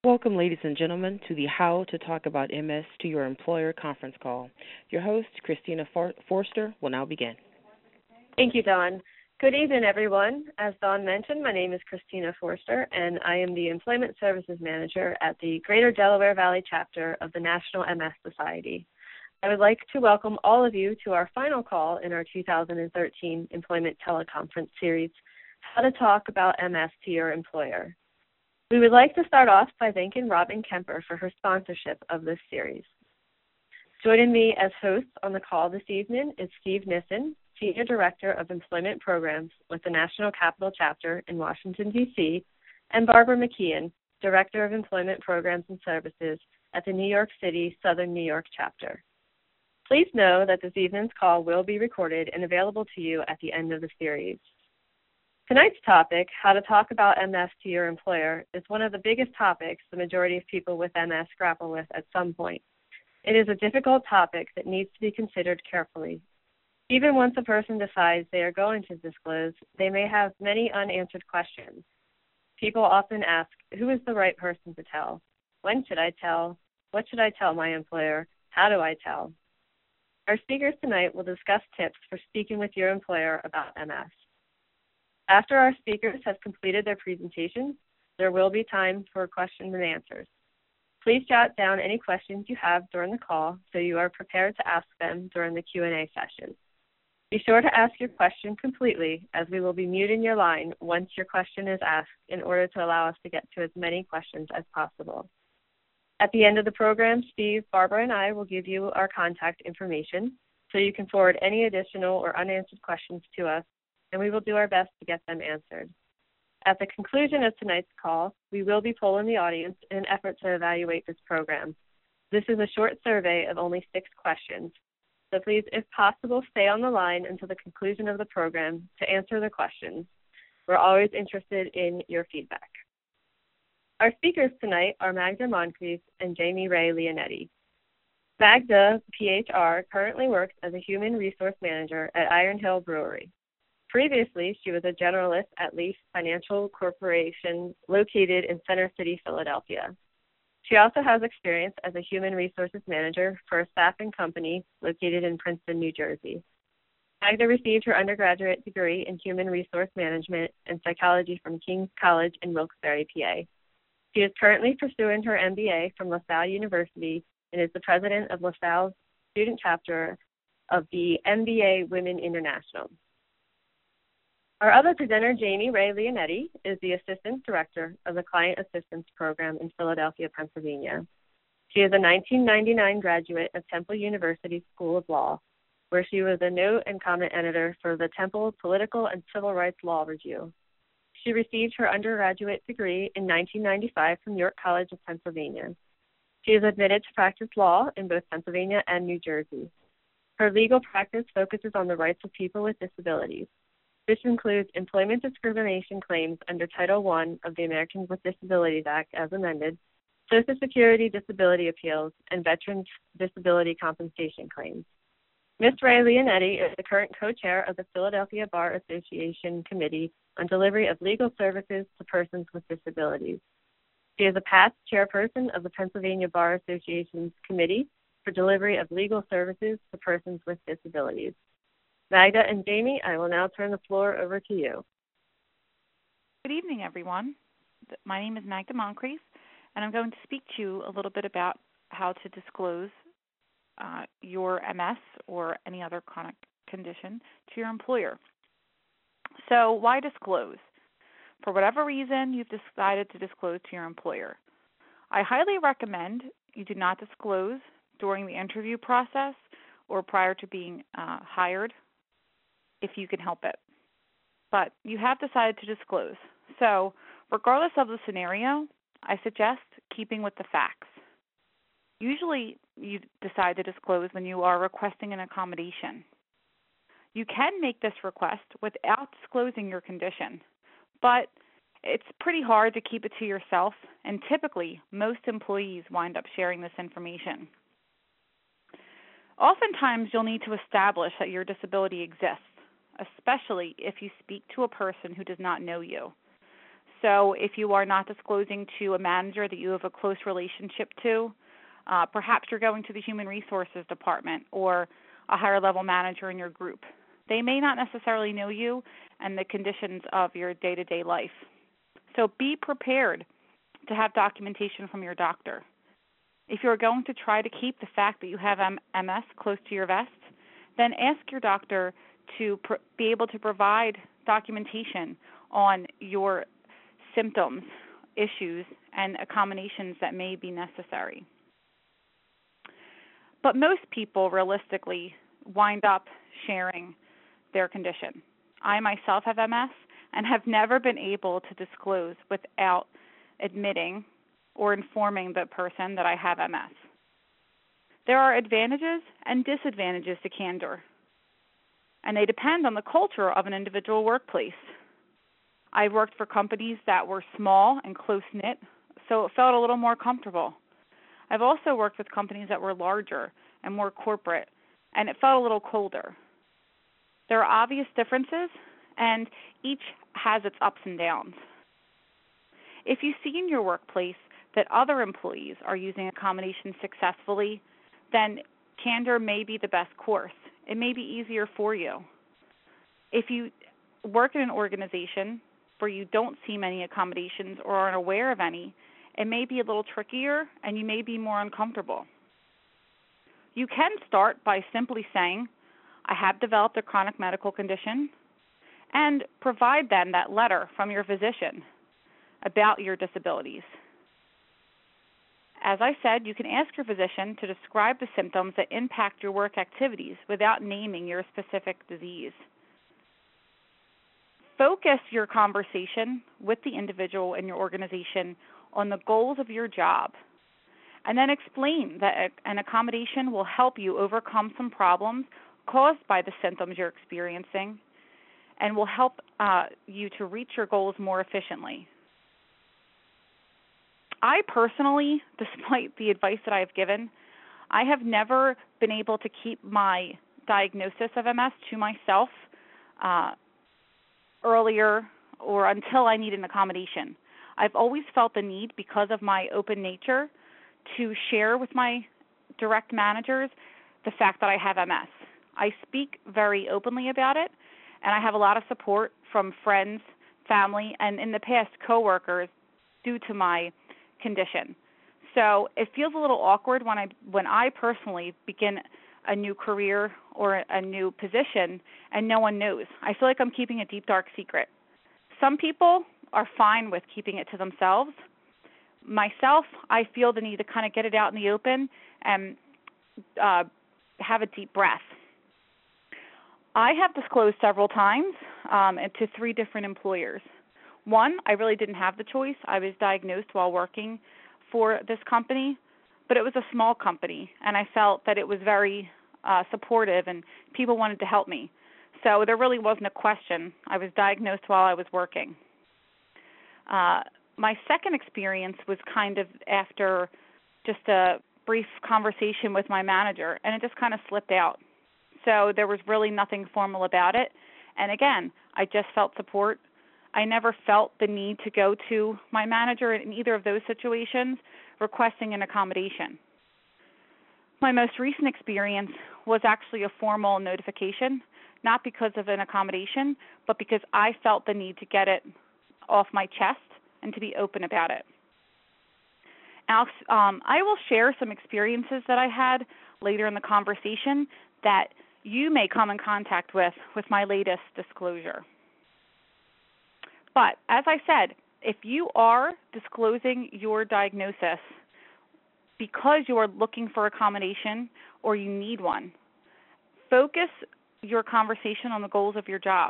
Welcome, ladies and gentlemen, to the How to Talk About MS to Your Employer conference call. Your host, Christina Forster, will now begin. Thank you, Dawn. Good evening, everyone. As Dawn mentioned, my name is Christina Forster, and I am the Employment Services Manager at the Greater Delaware Valley chapter of the National MS Society. I would like to welcome all of you to our final call in our 2013 Employment Teleconference series, How to Talk About MS to Your Employer. We would like to start off by thanking Robin Kemper for her sponsorship of this series. Joining me as hosts on the call this evening is Steve Nissen, Senior Director of Employment Programs with the National Capital Chapter in Washington, D.C., and Barbara McKeon, Director of Employment Programs and Services at the New York City Southern New York Chapter. Please know that this evening's call will be recorded and available to you at the end of the series. Tonight's topic, how to talk about MS to your employer, is one of the biggest topics the majority of people with MS grapple with at some point. It is a difficult topic that needs to be considered carefully. Even once a person decides they are going to disclose, they may have many unanswered questions. People often ask, who is the right person to tell? When should I tell? What should I tell my employer? How do I tell? Our speakers tonight will discuss tips for speaking with your employer about MS. After our speakers have completed their presentations, there will be time for questions and answers. Please jot down any questions you have during the call so you are prepared to ask them during the Q&A session. Be sure to ask your question completely, as we will be muting your line once your question is asked in order to allow us to get to as many questions as possible. At the end of the program, Steve, Barbara, and I will give you our contact information so you can forward any additional or unanswered questions to us, and we will do our best to get them answered. At the conclusion of tonight's call, we will be polling the audience in an effort to evaluate this program. This is a short survey of only 6 questions, so please, if possible, stay on the line until the conclusion of the program to answer the questions. We're always interested in your feedback. Our speakers tonight are Magda Moncrief and Jamie Ray Leonetti. Magda, PHR, currently works as a human resource manager at Iron Hill Brewery. Previously, she was a generalist at Leaf Financial Corporation located in Center City, Philadelphia. She also has experience as a human resources manager for a staffing company located in Princeton, New Jersey. Magda received her undergraduate degree in human resource management and psychology from King's College in Wilkes-Barre, PA. She is currently pursuing her MBA from LaSalle University and is the president of LaSalle's student chapter of the MBA Women International. Our other presenter, Jamie Ray Leonetti, is the Assistant Director of the Client Assistance Program in Philadelphia, Pennsylvania. She is a 1999 graduate of Temple University School of Law, where she was a note and comment editor for the Temple Political and Civil Rights Law Review. She received her undergraduate degree in 1995 from York College of Pennsylvania. She is admitted to practice law in both Pennsylvania and New Jersey. Her legal practice focuses on the rights of people with disabilities. This includes employment discrimination claims under Title I of the Americans with Disabilities Act as amended, Social Security disability appeals, and veterans disability compensation claims. Ms. Ray Leonetti is the current co-chair of the Philadelphia Bar Association Committee on Delivery of Legal Services to Persons with Disabilities. She is a past chairperson of the Pennsylvania Bar Association's Committee for Delivery of Legal Services to Persons with Disabilities. Magda and Jamie, I will now turn the floor over to you. Good evening, everyone. My name is Magda Moncrief, and I'm going to speak to you a little bit about how to disclose your MS or any other chronic condition to your employer. So why disclose? For whatever reason you've decided to disclose to your employer, I highly recommend you do not disclose during the interview process or prior to being hired if you can help it. But you have decided to disclose. So regardless of the scenario, I suggest keeping with the facts. Usually you decide to disclose when you are requesting an accommodation. You can make this request without disclosing your condition, but it's pretty hard to keep it to yourself, and typically most employees wind up sharing this information. Oftentimes you'll need to establish that your disability exists, especially if you speak to a person who does not know you. So if you are not disclosing to a manager that you have a close relationship to, perhaps you're going to the human resources department or a higher level manager in your group. They may not necessarily know you and the conditions of your day-to-day life. So be prepared to have documentation from your doctor. If you're going to try to keep the fact that you have MS close to your vest, then ask your doctor to be able to provide documentation on your symptoms, issues, and accommodations that may be necessary. But most people realistically wind up sharing their condition. I myself have MS and have never been able to disclose without admitting or informing the person that I have MS. There are advantages and disadvantages to candor, and they depend on the culture of an individual workplace. I've worked for companies that were small and close-knit, so it felt a little more comfortable. I've also worked with companies that were larger and more corporate, and it felt a little colder. There are obvious differences, and each has its ups and downs. If you see in your workplace that other employees are using accommodations successfully, then candor may be the best course. It may be easier for you. If you work in an organization where you don't see many accommodations or aren't aware of any, it may be a little trickier and you may be more uncomfortable. You can start by simply saying, I have developed a chronic medical condition, and provide them that letter from your physician about your disabilities. As I said, you can ask your physician to describe the symptoms that impact your work activities without naming your specific disease. Focus your conversation with the individual in your organization on the goals of your job, and then explain that an accommodation will help you overcome some problems caused by the symptoms you're experiencing and will help you to reach your goals more efficiently. I personally, despite the advice that I've given, I have never been able to keep my diagnosis of MS to myself earlier or until I need an accommodation. I've always felt the need, because of my open nature, to share with my direct managers the fact that I have MS. I speak very openly about it, and I have a lot of support from friends, family, and in the past, coworkers due to my condition. So it feels a little awkward when I personally begin a new career or a new position and no one knows. I feel like I'm keeping a deep, dark secret. Some people are fine with keeping it to themselves. Myself, I feel the need to kind of get it out in the open and have a deep breath. I have disclosed several times to 3 different employers. One, I really didn't have the choice. I was diagnosed while working for this company, but it was a small company, and I felt that it was very supportive and people wanted to help me. So there really wasn't a question. I was diagnosed while I was working. My second experience was kind of after just a brief conversation with my manager, and it just kind of slipped out. So there was really nothing formal about it. And again, I just felt support. I never felt the need to go to my manager in either of those situations requesting an accommodation. My most recent experience was actually a formal notification, not because of an accommodation, but because I felt the need to get it off my chest and to be open about it. Alex, I will share some experiences that I had later in the conversation that you may come in contact with my latest disclosure. But as I said, if you are disclosing your diagnosis because you are looking for accommodation or you need one, focus your conversation on the goals of your job.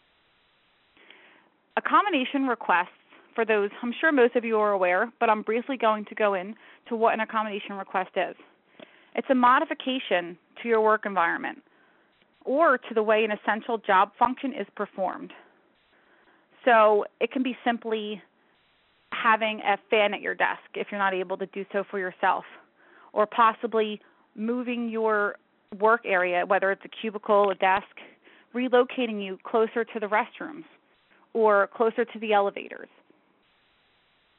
Accommodation requests, for those, I'm sure most of you are aware, but I'm briefly going to go into what an accommodation request is. It's a modification to your work environment or to the way an essential job function is performed. So it can be simply having a fan at your desk if you're not able to do so for yourself, or possibly moving your work area, whether it's a cubicle, a desk, relocating you closer to the restrooms or closer to the elevators.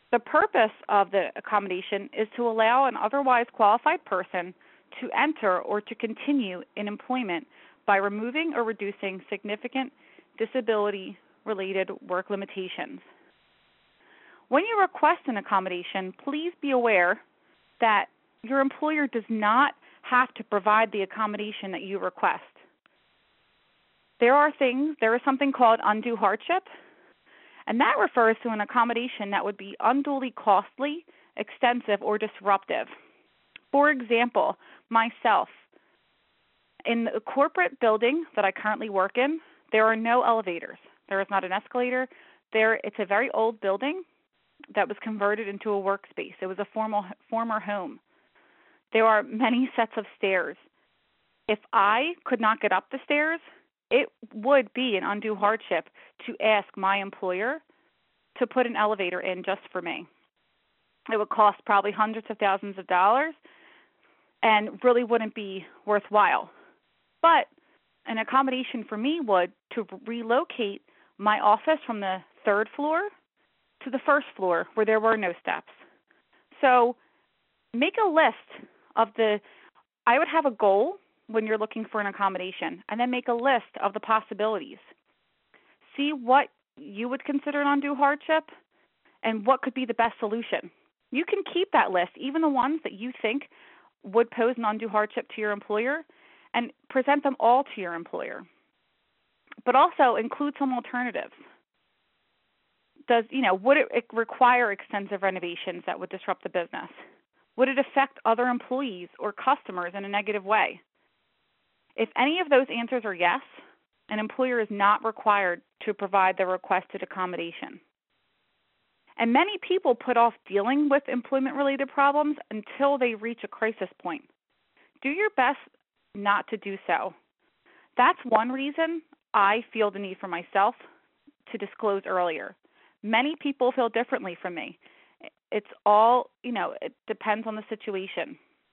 The purpose of the accommodation is to allow an otherwise qualified person to enter or to continue in employment by removing or reducing significant disability-related work limitations. When you request an accommodation, please be aware that your employer does not have to provide the accommodation that you request. There is something called undue hardship, and that refers to an accommodation that would be unduly costly, extensive, or disruptive. For example, myself, in the corporate building that I currently work in, there are no elevators. There is not an escalator. It's a very old building that was converted into a workspace. It was a former home. There are many sets of stairs. If I could not get up the stairs, it would be an undue hardship to ask my employer to put an elevator in just for me. It would cost probably hundreds of thousands of dollars and really wouldn't be worthwhile. But an accommodation for me would to relocate my office from the third floor to the first floor where there were no steps. So make a list I would have a goal when you're looking for an accommodation, and then make a list of the possibilities. See what you would consider an undue hardship and what could be the best solution. You can keep that list, even the ones that you think would pose an undue hardship to your employer, and present them all to your employer. But also include some alternatives. Would it require extensive renovations that would disrupt the business? Would it affect other employees or customers in a negative way? If any of those answers are yes, an employer is not required to provide the requested accommodation. And many people put off dealing with employment-related problems until they reach a crisis point. Do your best not to do so. That's one reason I feel the need for myself to disclose earlier. Many people feel differently from me. It's all, it depends on the situation.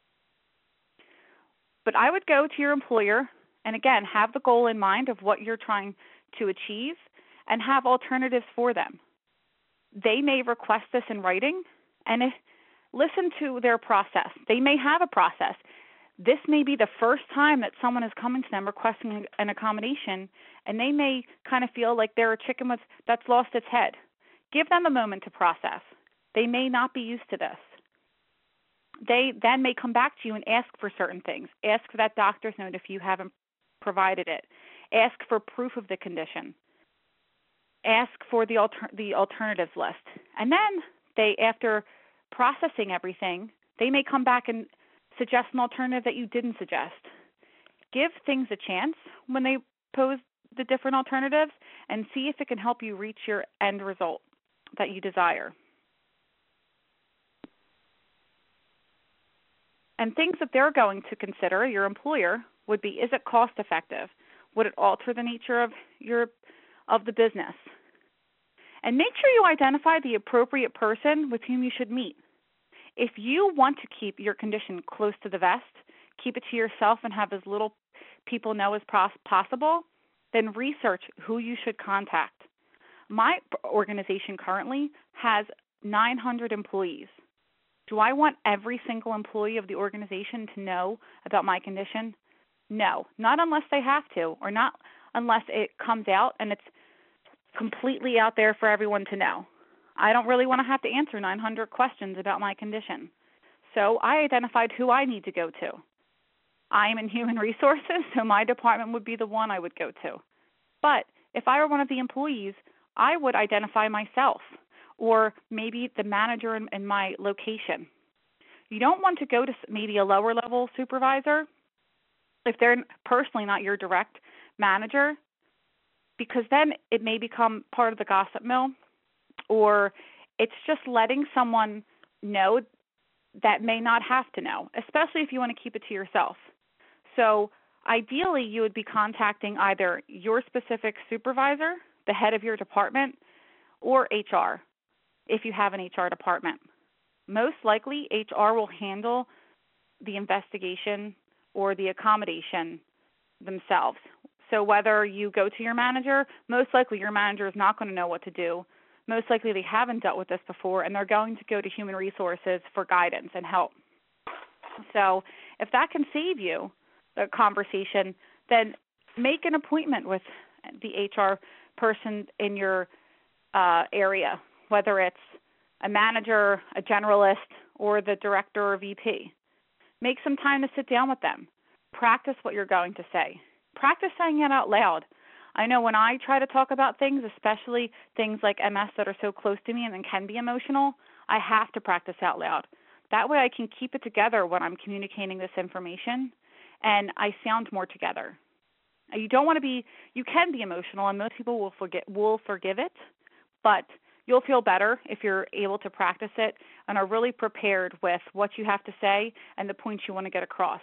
But I would go to your employer and, again, have the goal in mind of what you're trying to achieve and have alternatives for them. They may request this in writing, and listen to their process. They may have a process. This may be the first time that someone is coming to them requesting an accommodation, and they may kind of feel like they're a chicken that's lost its head. Give them a moment to process. They may not be used to this. They then may come back to you and ask for certain things. Ask for that doctor's note if you haven't provided it. Ask for proof of the condition. Ask for the alternatives list. And then after processing everything, they may come back and suggest an alternative that you didn't suggest. Give things a chance when they pose the different alternatives and see if it can help you reach your end result that you desire. And things that they're going to consider, your employer, would be, is it cost effective? Would it alter the nature of the business? And make sure you identify the appropriate person with whom you should meet. If you want to keep your condition close to the vest, keep it to yourself and have as little people know as possible, then research who you should contact. My organization currently has 900 employees. Do I want every single employee of the organization to know about my condition? No, not unless they have to, or not unless it comes out and it's completely out there for everyone to know. I don't really want to have to answer 900 questions about my condition. So I identified who I need to go to. I am in human resources, so my department would be the one I would go to. But if I were one of the employees, I would identify myself or maybe the manager in my location. You don't want to go to maybe a lower level supervisor if they're personally not your direct manager, because then it may become part of the gossip mill, or it's just letting someone know that may not have to know, especially if you want to keep it to yourself. So ideally, you would be contacting either your specific supervisor, the head of your department, or HR, if you have an HR department. Most likely, HR will handle the investigation or the accommodation themselves. So whether you go to your manager, most likely your manager is not going to know what to do most likely they haven't dealt with this before, and they're going to go to human resources for guidance and help. So if that can save you the conversation, then make an appointment with the HR person in your area, whether it's a manager, a generalist, or the director or VP. Make some time to sit down with them. Practice what you're going to say. Practice saying it out loud. I know when I try to talk about things, especially things like MS that are so close to me and can be emotional, I have to practice out loud. That way I can keep it together when I'm communicating this information, and I sound more together. You don't want to be, you can be emotional, and most people will forgive it, but you'll feel better if you're able to practice it and are really prepared with what you have to say and the points you want to get across.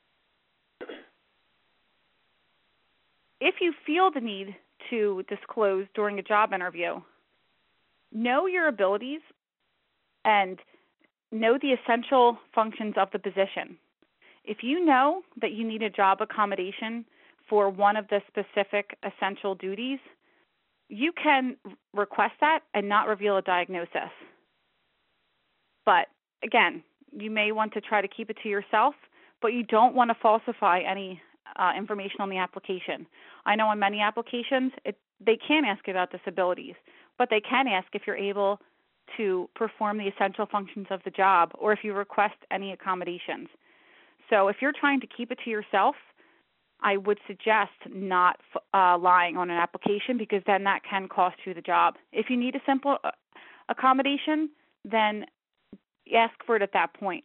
If you feel the need to disclose during a job interview, know your abilities and know the essential functions of the position. If you know that you need a job accommodation for one of the specific essential duties, you can request that and not reveal a diagnosis. But again, you may want to try to keep it to yourself, but you don't want to falsify any information on the application. I know on many applications, they can ask about disabilities, but they can ask if you're able to perform the essential functions of the job or if you request any accommodations. So if you're trying to keep it to yourself, I would suggest not lying on an application, because then that can cost you the job. If you need a simple accommodation, then ask for it at that point.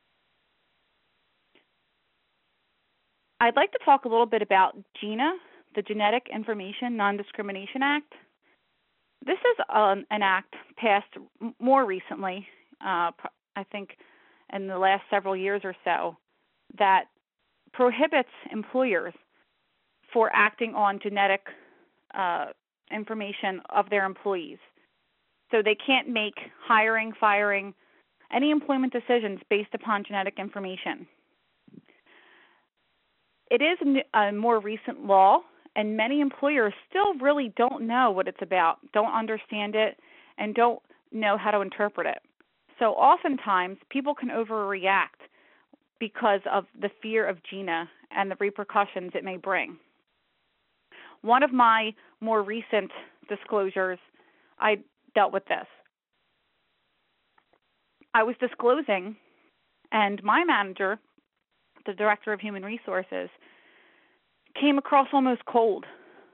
I'd like to talk a little bit about GINA, the Genetic Information Non-Discrimination Act. This is an act passed more recently, I think in the last several years or so, that prohibits employers for acting on genetic information of their employees. So they can't make hiring, firing, any employment decisions based upon genetic information. It is a more recent law, and many employers still really don't know what it's about, don't understand it, and don't know how to interpret it. So oftentimes, people can overreact because of the fear of GINA and the repercussions it may bring. One of my more recent disclosures, I dealt with this. I was disclosing, and my manager, the director of human resources, came across almost cold.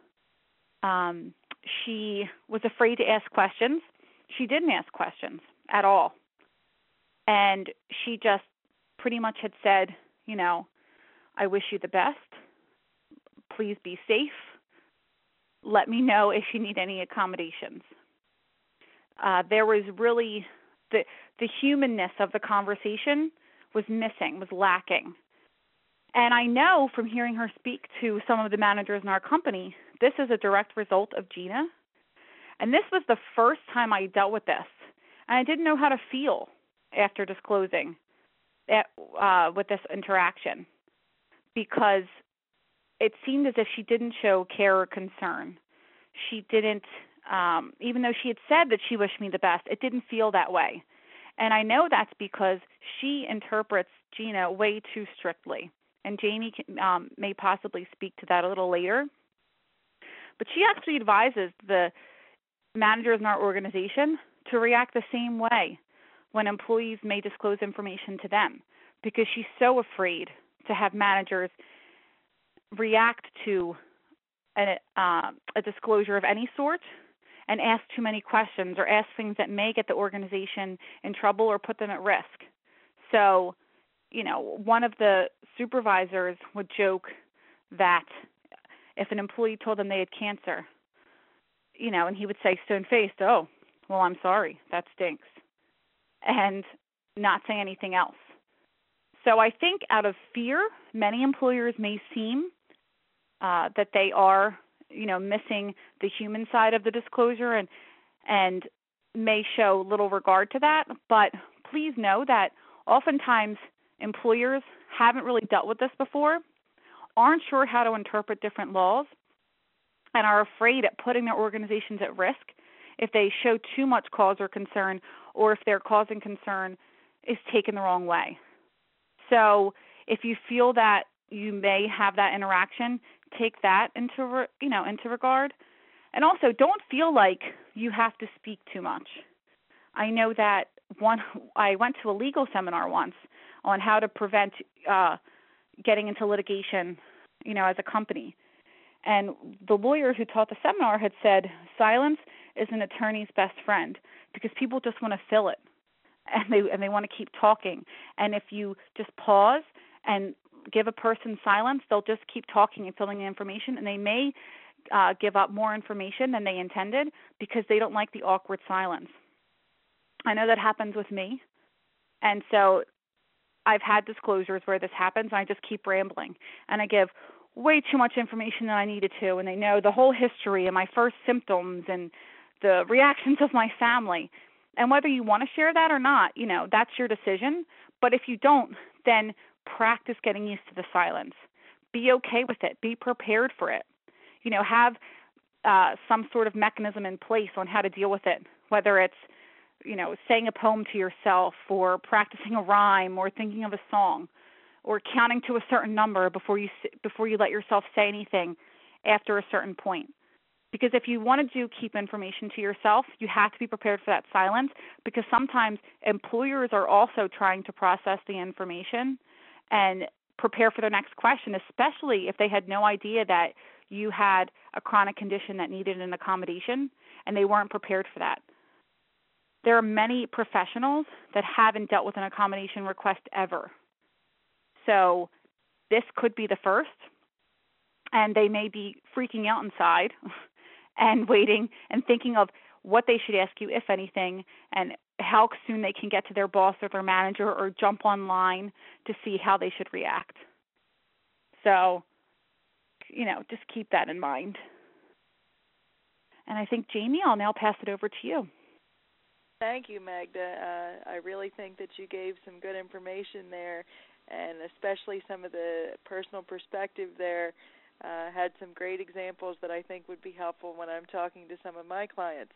She was afraid to ask questions. She didn't ask questions at all. And she just pretty much had said, I wish you the best. Please be safe. Let me know if you need any accommodations. There was really the humanness of the conversation was missing, was lacking. And I know from hearing her speak to some of the managers in our company, this is a direct result of GINA. And this was the first time I dealt with this. And I didn't know how to feel after disclosing with this interaction, because it seemed as if she didn't show care or concern. She didn't, even though she had said that she wished me the best, it didn't feel that way. And I know that's because she interprets GINA way too strictly. And Jamie may possibly speak to that a little later. But she actually advises the managers in our organization to react the same way when employees may disclose information to them, because she's so afraid to have managers react to a disclosure of any sort and ask too many questions or ask things that may get the organization in trouble or put them at risk. So, one of the supervisors would joke that if an employee told them they had cancer, and he would say stone-faced, "Oh, well, I'm sorry, that stinks," and not say anything else. So I think out of fear, many employers may seem that they are, missing the human side of the disclosure and may show little regard to that. But please know that oftentimes employers haven't really dealt with this before, aren't sure how to interpret different laws, and are afraid of putting their organizations at risk if they show too much cause or concern, or if their cause and concern is taken the wrong way. So if you feel that you may have that interaction, take that into regard. And also, don't feel like you have to speak too much. I know that I went to a legal seminar once on how to prevent getting into litigation, as a company. And the lawyers who taught the seminar had said silence is an attorney's best friend, because people just want to fill it, and they want to keep talking. And if you just pause and give a person silence, they'll just keep talking and filling in information, and they may give up more information than they intended because they don't like the awkward silence. I know that happens with me, and so I've had disclosures where this happens, and I just keep rambling, and I give way too much information than I needed to, and they know the whole history and my first symptoms and the reactions of my family. And whether you want to share that or not, that's your decision. But if you don't, then practice getting used to the silence. Be okay with it. Be prepared for it. Have some sort of mechanism in place on how to deal with it, whether it's, saying a poem to yourself, or practicing a rhyme, or thinking of a song, or counting to a certain number before you let yourself say anything after a certain point. Because if you want to keep information to yourself, you have to be prepared for that silence, because sometimes employers are also trying to process the information and prepare for their next question, especially if they had no idea that you had a chronic condition that needed an accommodation and they weren't prepared for that. There are many professionals that haven't dealt with an accommodation request ever. So this could be the first, and they may be freaking out inside and waiting and thinking of what they should ask you, if anything, and how soon they can get to their boss or their manager, or jump online to see how they should react. So, just keep that in mind. And I think, Jamie, I'll now pass it over to you. Thank you, Magda. I really think that you gave some good information there, and especially some of the personal perspective there. Had some great examples that I think would be helpful when I'm talking to some of my clients.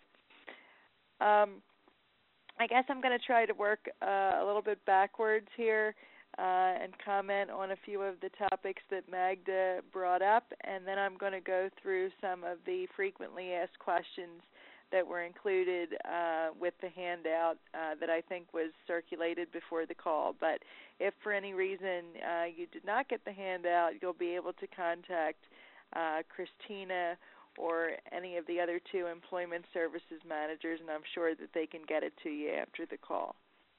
I guess I'm going to try to work a little bit backwards here and comment on a few of the topics that Magda brought up, and then I'm going to go through some of the frequently asked questions that were included with the handout that I think was circulated before the call. But if for any reason you did not get the handout, you'll be able to contact Christina or any of the other two employment services managers, and I'm sure that they can get it to you after the call.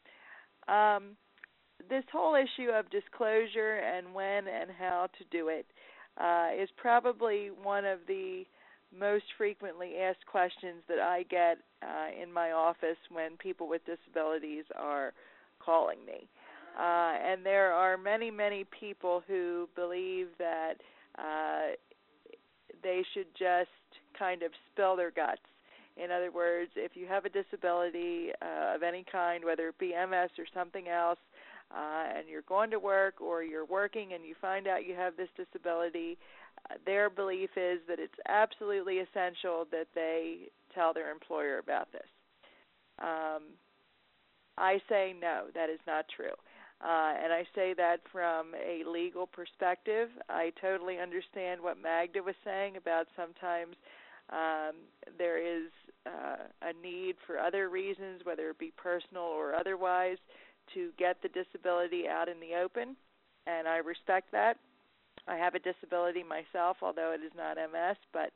This whole issue of disclosure and when and how to do it is probably one of the most frequently asked questions that I get in my office when people with disabilities are calling me. And there are many, many people who believe that they should just kind of spill their guts. In other words, if you have a disability of any kind, whether it be MS or something else, and you're going to work or you're working and you find out you have this disability, their belief is that it's absolutely essential that they tell their employer about this. I say no, that is not true. And I say that from a legal perspective. I totally understand what Magda was saying about sometimes there is a need for other reasons, whether it be personal or otherwise, to get the disability out in the open, and I respect that. I have a disability myself, although it is not MS, but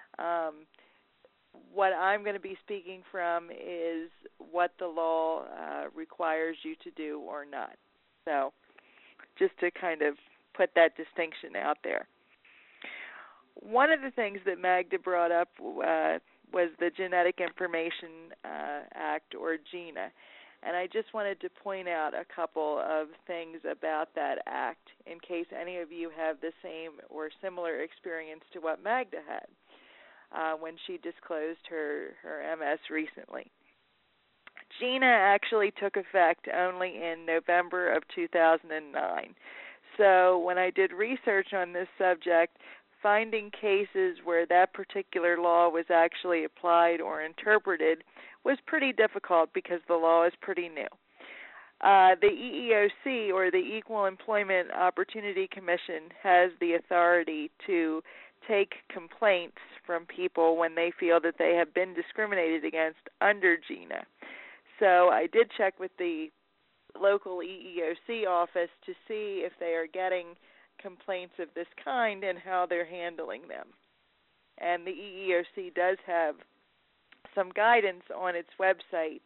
what I'm going to be speaking from is what the law requires you to do or not. So just to kind of put that distinction out there. One of the things that Magda brought up was the Genetic Information Act, or GINA. And I just wanted to point out a couple of things about that act in case any of you have the same or similar experience to what Magda had when she disclosed her MS recently. GINA actually took effect only in November of 2009. So when I did research on this subject, finding cases where that particular law was actually applied or interpreted was pretty difficult because the law is pretty new. The EEOC, or the Equal Employment Opportunity Commission, has the authority to take complaints from people when they feel that they have been discriminated against under GINA. So I did check with the local EEOC office to see if they are getting complaints of this kind and how they're handling them. And the EEOC does have some guidance on its website,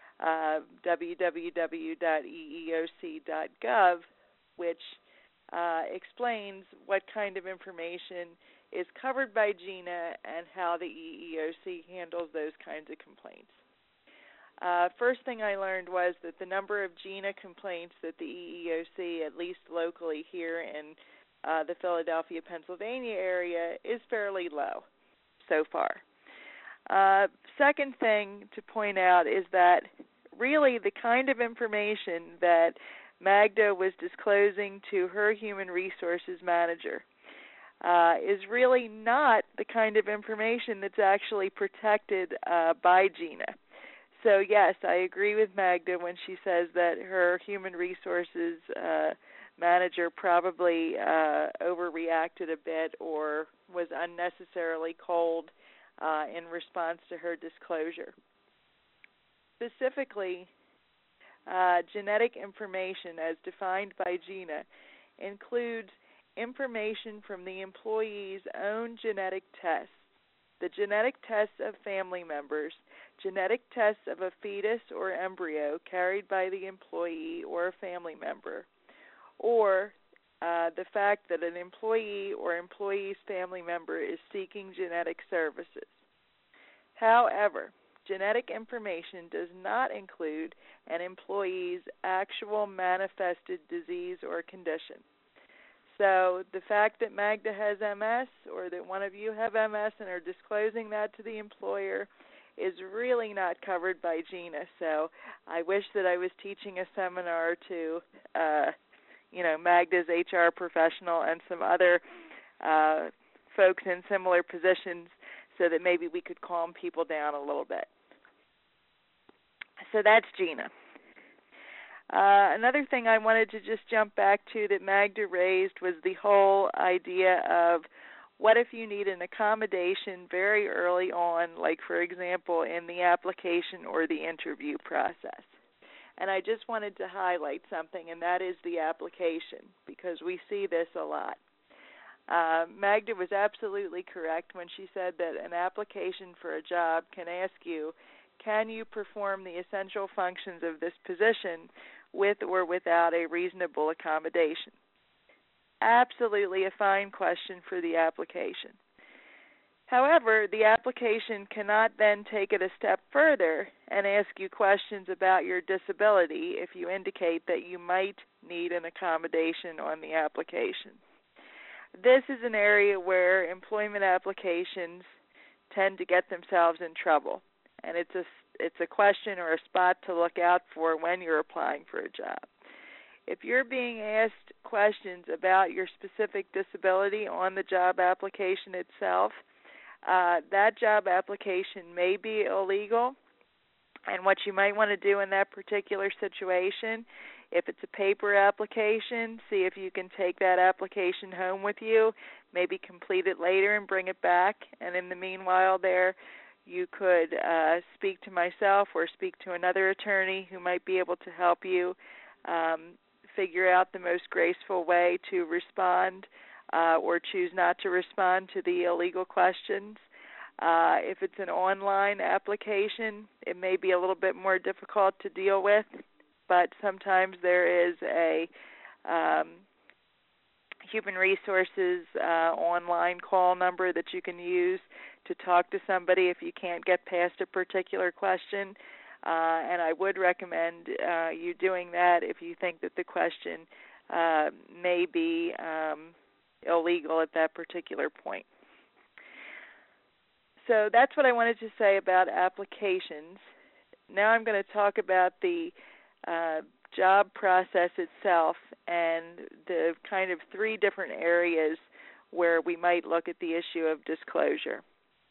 www.eeoc.gov, which explains what kind of information is covered by GINA and how the EEOC handles those kinds of complaints. First thing I learned was that the number of GINA complaints that the EEOC, at least locally here in the Philadelphia, Pennsylvania area, is fairly low so far. Second thing to point out is that really the kind of information that Magda was disclosing to her human resources manager is really not the kind of information that's actually protected by GINA. So yes, I agree with Magda when she says that her human resources manager probably overreacted a bit or was unnecessarily cold in response to her disclosure. Specifically, genetic information as defined by GINA includes information from the employee's own genetic tests, the genetic tests of family members, genetic tests of a fetus or embryo carried by the employee or a family member, or the fact that an employee or employee's family member is seeking genetic services. However, genetic information does not include an employee's actual manifested disease or condition. So the fact that Magda has MS or that one of you have MS and are disclosing that to the employer is really not covered by GINA. So I wish that I was teaching a seminar to, Magda's HR professional and some other folks in similar positions so that maybe we could calm people down a little bit. So that's GINA. Another thing I wanted to just jump back to that Magda raised was the whole idea of what if you need an accommodation very early on, like, for example, in the application or the interview process. And I just wanted to highlight something, and that is the application, because we see this a lot. Magda was absolutely correct when she said that an application for a job can ask you, can you perform the essential functions of this position with or without a reasonable accommodation? Absolutely a fine question for the application. However, the application cannot then take it a step further and ask you questions about your disability if you indicate that you might need an accommodation on the application. This is an area where employment applications tend to get themselves in trouble, and it's a question or a spot to look out for when you're applying for a job. If you're being asked questions about your specific disability on the job application itself, that job application may be illegal, and what you might want to do in that particular situation, if it's a paper application, see if you can take that application home with you, maybe complete it later and bring it back, and in the meanwhile there, you could speak to myself or speak to another attorney who might be able to help you figure out the most graceful way to respond or choose not to respond to the illegal questions. If it's an online application, it may be a little bit more difficult to deal with, but sometimes there is a human resources online call number that you can use to talk to somebody if you can't get past a particular question. And I would recommend you doing that if you think that the question may be illegal at that particular point. So that's what I wanted to say about applications. Now I'm going to talk about the job process itself and the kind of three different areas where we might look at the issue of disclosure.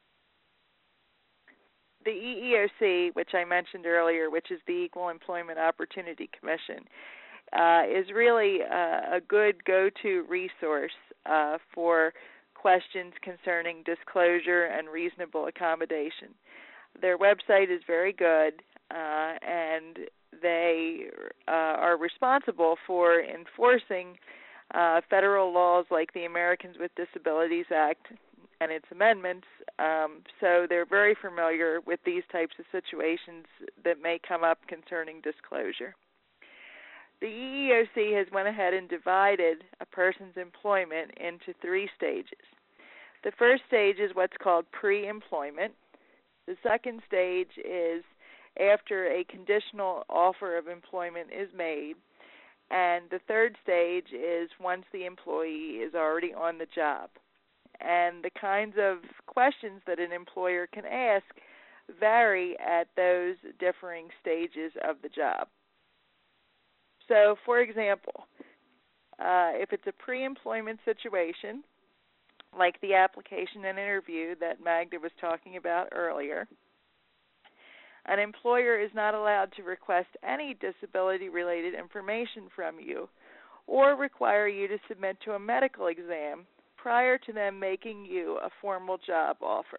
The EEOC, which I mentioned earlier, which is the Equal Employment Opportunity Commission, is really a good go-to resource for questions concerning disclosure and reasonable accommodation. Their website is very good, and they are responsible for enforcing federal laws like the Americans with Disabilities Act and its amendments, so they're very familiar with these types of situations that may come up concerning disclosure. The EEOC has went ahead and divided a person's employment into 3 stages. The first stage is what's called pre-employment. The second stage is after a conditional offer of employment is made. And the third stage is once the employee is already on the job. And the kinds of questions that an employer can ask vary at those differing stages of the job. So, for example, if it's a pre-employment situation, like the application and interview that Magda was talking about earlier, an employer is not allowed to request any disability-related information from you or require you to submit to a medical exam prior to them making you a formal job offer.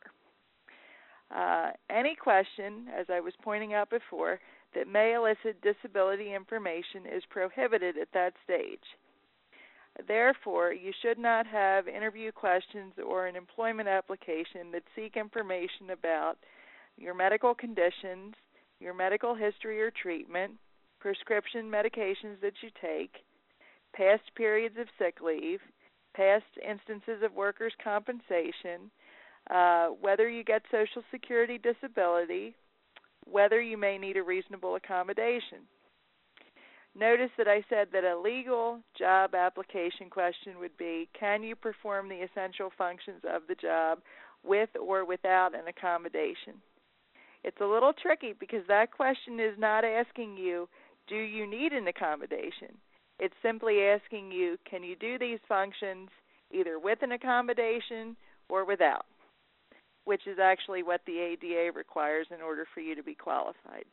Any question, as I was pointing out before, that may elicit disability information is prohibited at that stage. Therefore, you should not have interview questions or an employment application that seek information about your medical conditions, your medical history or treatment, prescription medications that you take, past periods of sick leave, past instances of workers' compensation, whether you get Social Security disability, whether you may need a reasonable accommodation. Notice that I said that a legal job application question would be, can you perform the essential functions of the job with or without an accommodation? It's a little tricky because that question is not asking you, do you need an accommodation? It's simply asking you, can you do these functions either with an accommodation or without, which is actually what the ADA requires in order for you to be qualified.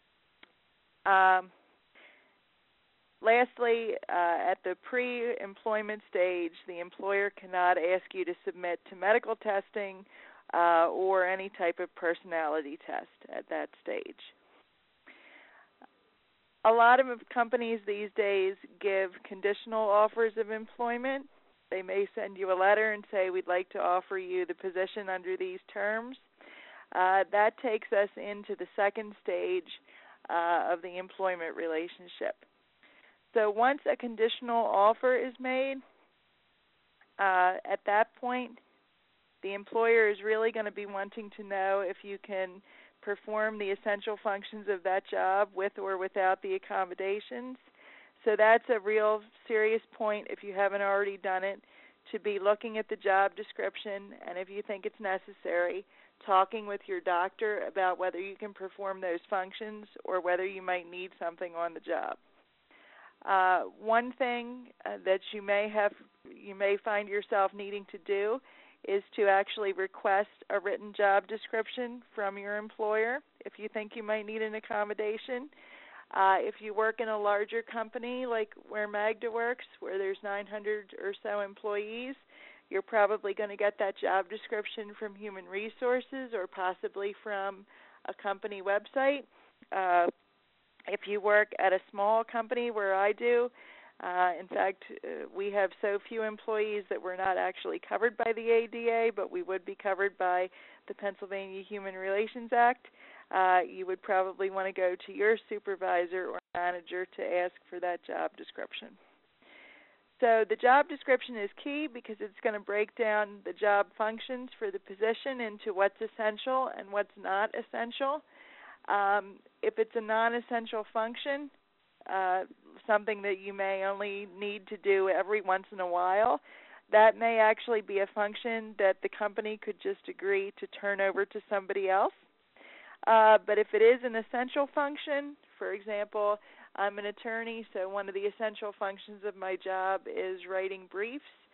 Lastly, at the pre-employment stage, the employer cannot ask you to submit to medical testing or any type of personality test at that stage. A lot of companies these days give conditional offers of employment. They may send you a letter and say, we'd like to offer you the position under these terms. That takes us into the second stage of the employment relationship. So once a conditional offer is made, at that point, the employer is really going to be wanting to know if you can perform the essential functions of that job with or without the accommodations. So that's a real serious point, if you haven't already done it, to be looking at the job description, and if you think it's necessary, talking with your doctor about whether you can perform those functions or whether you might need something on the job. One thing that you may find yourself needing to do is to actually request a written job description from your employer if you think you might need an accommodation. If you work in a larger company like where Magda works, where there's 900 or so employees, you're probably going to get that job description from Human Resources or possibly from a company website. If you work at a small company where I do, in fact, we have so few employees that we're not actually covered by the ADA, but we would be covered by the Pennsylvania Human Relations Act. You would probably want to go to your supervisor or manager to ask for that job description. So the job description is key because it's going to break down the job functions for the position into what's essential and what's not essential. If it's a non-essential function, something that you may only need to do every once in a while, that may actually be a function that the company could just agree to turn over to somebody else. But if it is an essential function, for example, I'm an attorney, so one of the essential functions of my job is writing briefs.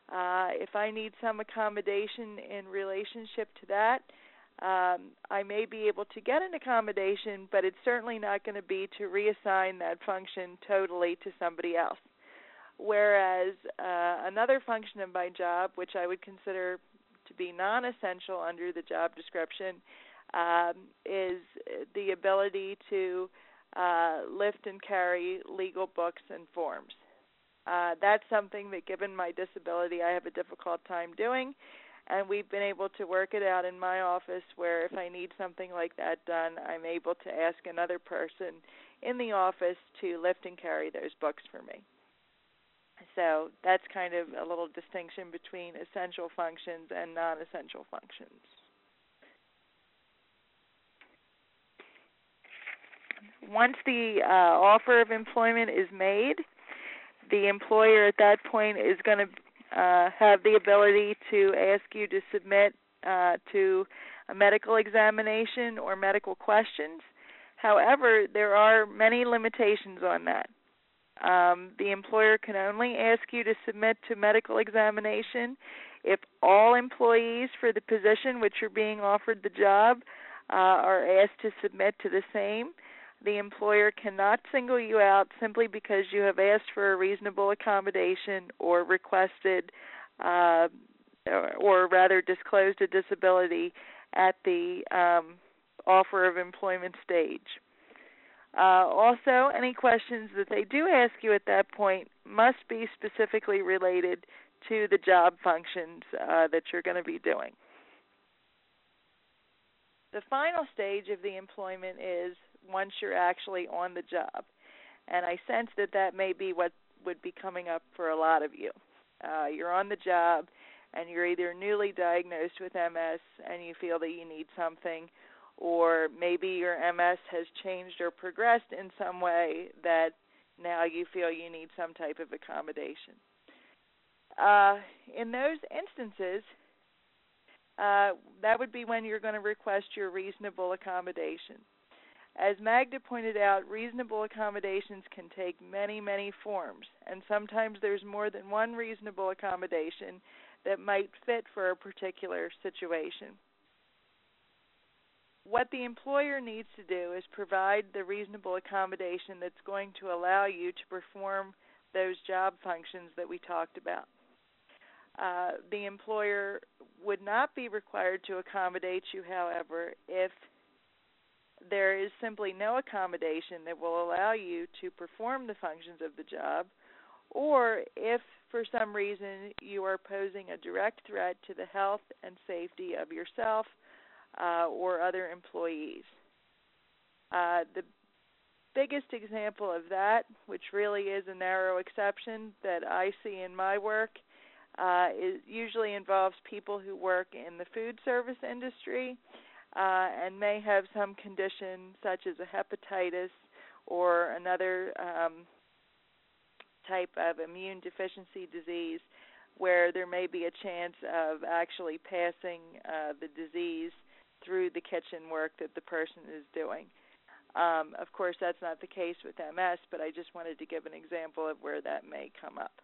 If I need some accommodation in relationship to that, I may be able to get an accommodation, but it's certainly not going to be to reassign that function totally to somebody else. Whereas another function of my job, which I would consider to be non-essential under the job description, is the ability to lift and carry legal books and forms. That's something that, given my disability, I have a difficult time doing, and we've been able to work it out in my office where if I need something like that done, I'm able to ask another person in the office to lift and carry those books for me. So that's kind of a little distinction between essential functions and non-essential functions. Once the offer of employment is made, the employer at that point is going to have the ability to ask you to submit to a medical examination or medical questions. However, there are many limitations on that. The employer can only ask you to submit to medical examination if all employees for the position which are being offered the job are asked to submit to the same. The employer cannot single you out simply because you have asked for a reasonable accommodation or requested or rather disclosed a disability at the offer of employment stage. Also, any questions that they do ask you at that point must be specifically related to the job functions that you're going to be doing. The final stage of the employment is once you're actually on the job. And I sense that that may be what would be coming up for a lot of you. You're on the job and you're either newly diagnosed with MS and you feel that you need something, or maybe your MS has changed or progressed in some way that now you feel you need some type of accommodation. In those instances, that would be when you're going to request your reasonable accommodation. As Magda pointed out, reasonable accommodations can take many, many forms, and sometimes there's more than one reasonable accommodation that might fit for a particular situation. What the employer needs to do is provide the reasonable accommodation that's going to allow you to perform those job functions that we talked about. The employer would not be required to accommodate you, however, if there is simply no accommodation that will allow you to perform the functions of the job, or if for some reason you are posing a direct threat to the health and safety of yourself or other employees. The biggest example of that, which really is a narrow exception that I see in my work, it usually involves people who work in the food service industry and may have some condition such as a hepatitis or another type of immune deficiency disease where there may be a chance of actually passing the disease through the kitchen work that the person is doing. Of course, that's not the case with MS, but I just wanted to give an example of where that may come up.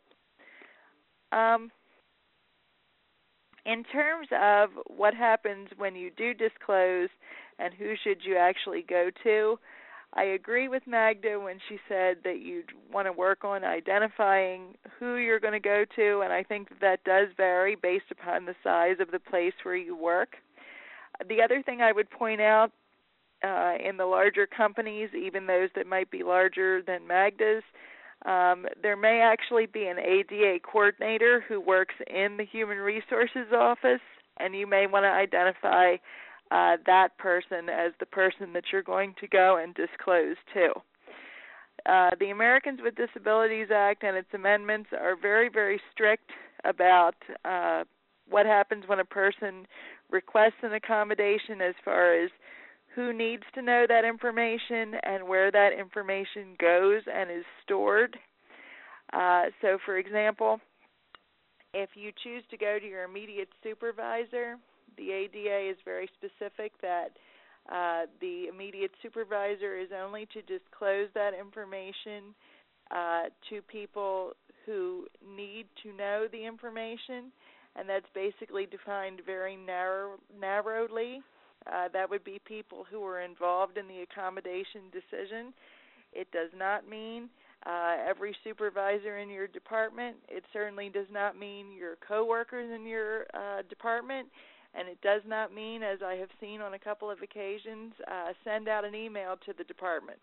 In terms of what happens when you do disclose and who should you actually go to, I agree with Magda when she said that you'd want to work on identifying who you're going to go to, and I think that does vary based upon the size of the place where you work. The other thing I would point out in the larger companies, even those that might be larger than Magda's, there may actually be an ADA coordinator who works in the Human Resources office, and you may want to identify that person as the person that you're going to go and disclose to. The Americans with Disabilities Act and its amendments are very, very strict about what happens when a person requests an accommodation as far as who needs to know that information and where that information goes and is stored. So, for example, if you choose to go to your immediate supervisor, the ADA is very specific that the immediate supervisor is only to disclose that information to people who need to know the information, and that's basically defined very narrowly. That would be people who are involved in the accommodation decision. It does not mean every supervisor in your department. It certainly does not mean your coworkers in your department, and it does not mean, as I have seen on a couple of occasions, send out an email to the department.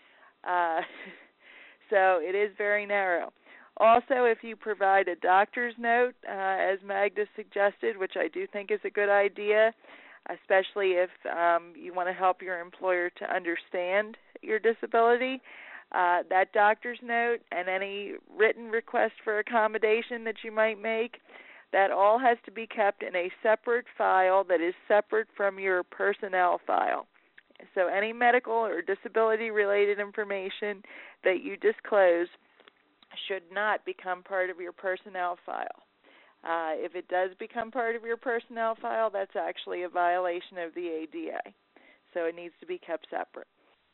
So it is very narrow. Also, if you provide a doctor's note, as Magda suggested, which I do think is a good idea, especially if you want to help your employer to understand your disability, that doctor's note and any written request for accommodation that you might make, that all has to be kept in a separate file that is separate from your personnel file. So any medical or disability-related information that you disclose should not become part of your personnel file. If it does become part of your personnel file, that's actually a violation of the ADA. So it needs to be kept separate.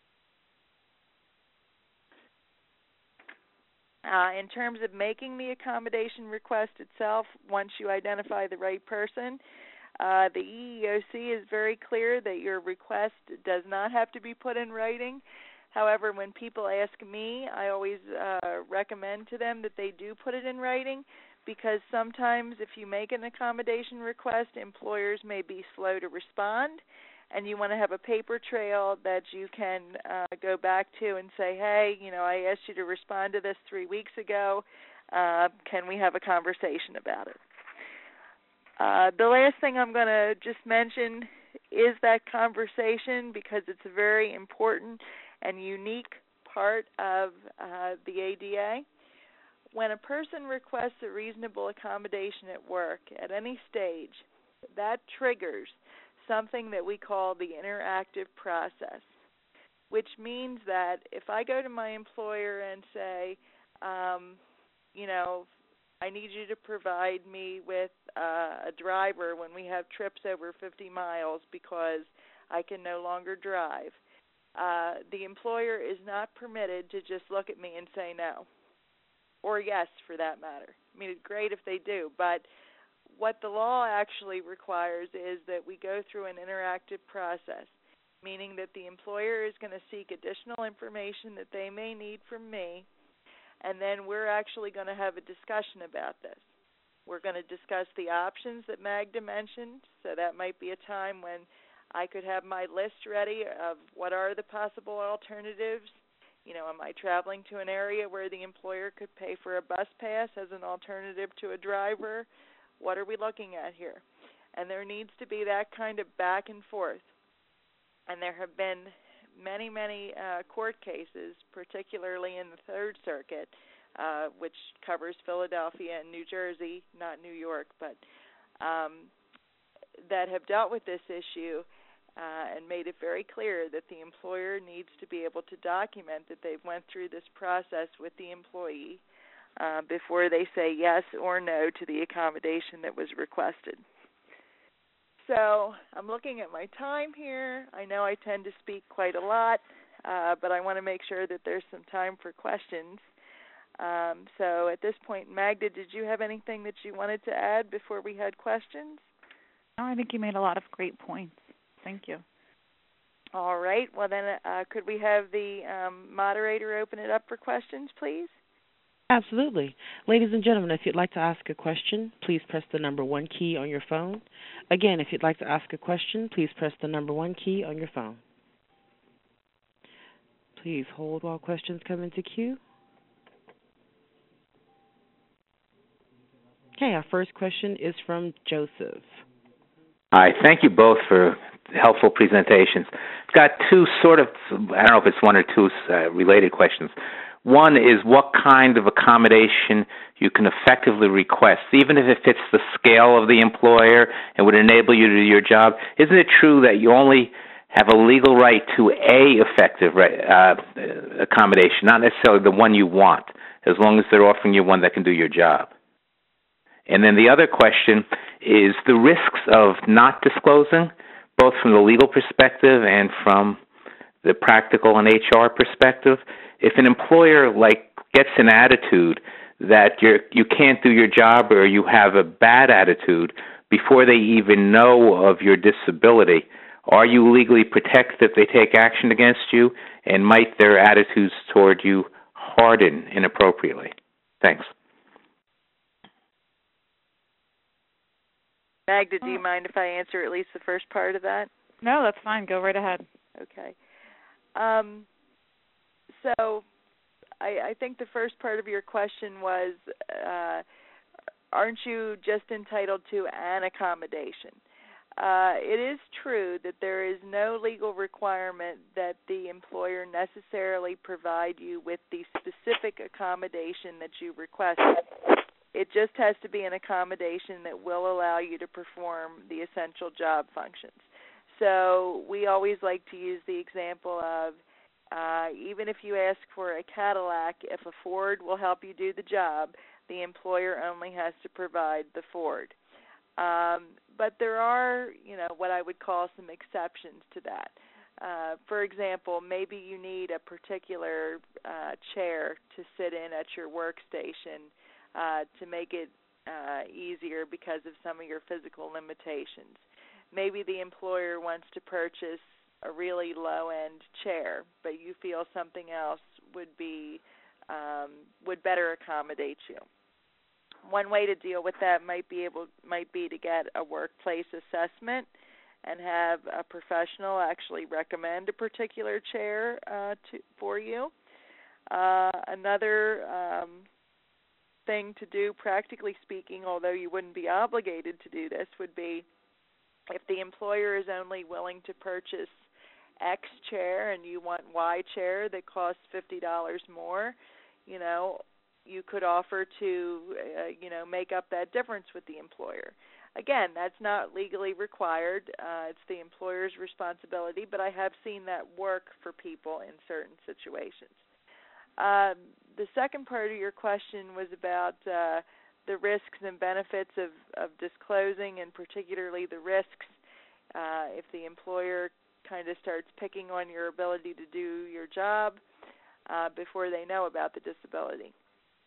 In terms of making the accommodation request itself, once you identify the right person, the EEOC is very clear that your request does not have to be put in writing. However, when people ask me, I always recommend to them that they do put it in writing, because sometimes if you make an accommodation request, employers may be slow to respond, and you want to have a paper trail that you can go back to and say, hey, I asked you to respond to this 3 weeks ago. Can we have a conversation about it? The last thing I'm going to just mention is that conversation, because it's a very important and unique part of the ADA. When a person requests a reasonable accommodation at work at any stage, that triggers something that we call the interactive process, which means that if I go to my employer and say, I need you to provide me with a driver when we have trips over 50 miles because I can no longer drive, the employer is not permitted to just look at me and say no, or yes, for that matter. I mean, it's great if they do, but what the law actually requires is that we go through an interactive process, meaning that the employer is going to seek additional information that they may need from me, and then we're actually going to have a discussion about this. We're going to discuss the options that Magda mentioned, so that might be a time when I could have my list ready of what are the possible alternatives. Am I traveling to an area where the employer could pay for a bus pass as an alternative to a driver? What are we looking at here? And there needs to be that kind of back and forth. And there have been many, many court cases, particularly in the Third Circuit, which covers Philadelphia and New Jersey, not New York, but that have dealt with this issue and made it very clear that the employer needs to be able to document that they've went through this process with the employee before they say yes or no to the accommodation that was requested. So I'm looking at my time here. I know I tend to speak quite a lot, but I want to make sure that there's some time for questions. So at this point, Magda, did you have anything that you wanted to add before we had questions? No, I think you made a lot of great points. Thank you. All right. Well, then could we have the moderator open it up for questions, please? Absolutely. Ladies and gentlemen, if you'd like to ask a question, please press the number 1 key on your phone. Again, if you'd like to ask a question, please press the number 1 key on your phone. Please hold while questions come into queue. Okay, our first question is from Joseph. Hi, thank you both for helpful presentations. I've got two sort of, I don't know if it's one or two related questions. One is what kind of accommodation you can effectively request, even if it fits the scale of the employer and would enable you to do your job. Isn't it true that you only have a legal right to a effective accommodation, not necessarily the one you want, as long as they're offering you one that can do your job? And then the other question is the risks of not disclosing, both from the legal perspective and from the practical and HR perspective. If an employer, like gets an attitude that you can't do your job or you have a bad attitude before they even know of your disability, are you legally protected if they take action against you, and might their attitudes toward you harden inappropriately? Thanks. Magda, do you mind if I answer at least the first part of that? No, that's fine. Go right ahead. Okay. So I think the first part of your question was, aren't you just entitled to an accommodation? It is true that there is no legal requirement that the employer necessarily provide you with the specific accommodation that you requested. It just has to be an accommodation that will allow you to perform the essential job functions. So we always like to use the example of even if you ask for a Cadillac, if a Ford will help you do the job, the employer only has to provide the Ford. But there are, what I would call some exceptions to that. For example, maybe you need a particular chair to sit in at your workstation to make it easier because of some of your physical limitations. Maybe the employer wants to purchase a really low-end chair, but you feel something else would better accommodate you. One way to deal with that might be to get a workplace assessment and have a professional actually recommend a particular chair for you. Another thing to do, practically speaking, although you wouldn't be obligated to do this, would be if the employer is only willing to purchase X chair and you want Y chair that costs $50 more, you could offer to, make up that difference with the employer. Again, that's not legally required. It's the employer's responsibility, but I have seen that work for people in certain situations. The second part of your question was about the risks and benefits of disclosing, and particularly the risks if the employer kind of starts picking on your ability to do your job before they know about the disability.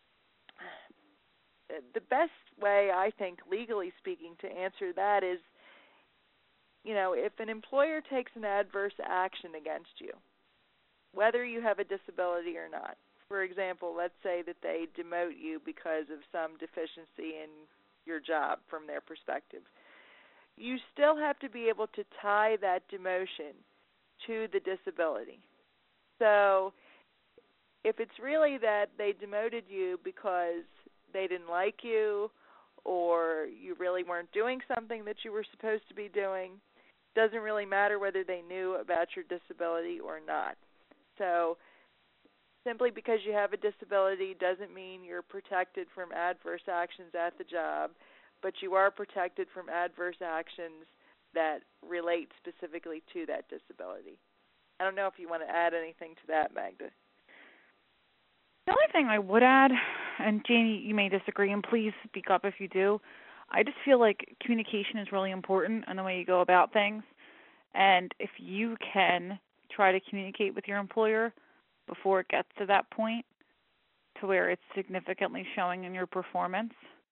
The best way, I think, legally speaking, to answer that is, if an employer takes an adverse action against you, whether you have a disability or not. For example, let's say that they demote you because of some deficiency in your job from their perspective. You still have to be able to tie that demotion to the disability. So if it's really that they demoted you because they didn't like you or you really weren't doing something that you were supposed to be doing, it doesn't really matter whether they knew about your disability or not. So simply because you have a disability doesn't mean you're protected from adverse actions at the job, but you are protected from adverse actions that relate specifically to that disability. I don't know if you want to add anything to that, Magda. The only thing I would add, and Janie, you may disagree, and please speak up if you do, I just feel like communication is really important in the way you go about things. And if you can try to communicate with your employer before it gets to that point to where it's significantly showing in your performance,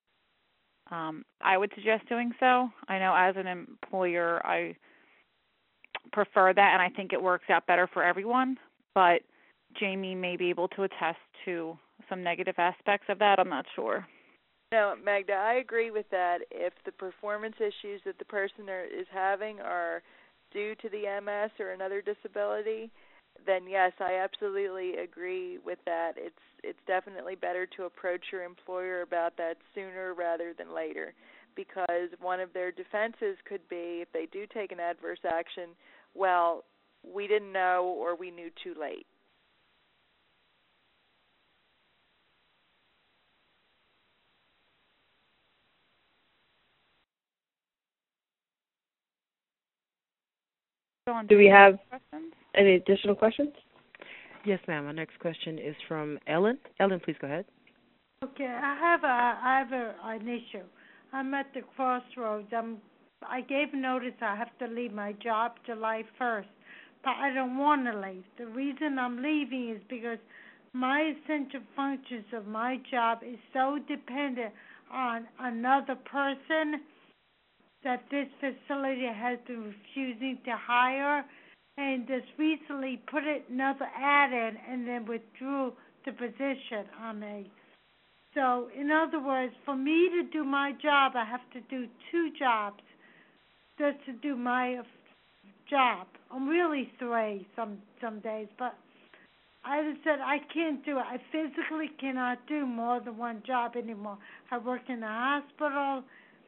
I would suggest doing so. I know as an employer I prefer that, and I think it works out better for everyone, but Jamie may be able to attest to some negative aspects of that. I'm not sure. No, Magda, I agree with that. If the performance issues that the person is having are due to the MS or another disability, then yes, I absolutely agree with that. It's definitely better to approach your employer about that sooner rather than later, because one of their defenses could be, if they do take an adverse action, well, we didn't know or we knew too late. Do we have questions? any additional questions? Yes, ma'am. Our next question is from Ellen. Ellen, please go ahead. Okay, I have an issue. I'm at the crossroads. I gave notice I have to leave my job July 1st, but I don't want to leave. The reason I'm leaving is because my essential functions of my job is so dependent on another person that this facility has been refusing to hire, and just recently put another ad in and then withdrew the position on me. So, in other words, for me to do my job, I have to do two jobs just to do my job. I'm really three some days, but I just said I can't do it. I physically cannot do more than one job anymore. I work in the hospital.